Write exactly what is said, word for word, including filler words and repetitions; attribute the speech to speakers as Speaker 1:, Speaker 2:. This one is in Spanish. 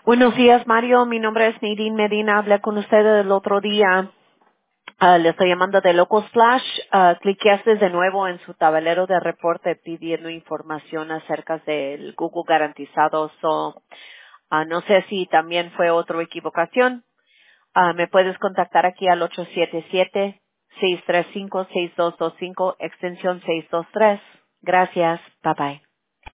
Speaker 1: Buenos días, Mario. Mi nombre es Nadine Medina. Hablé con usted el otro día. Ah, le estoy llamando de Local Splash. Ah, cliqueaste de nuevo en su tablero de reporte pidiendo información acerca del Google garantizado. So, ah, no sé si también fue otra equivocación. Ah, me puedes contactar aquí al ocho siete siete, seis tres cinco, seis dos dos cinco, extensión seiscientos veintitrés. Gracias. Bye bye.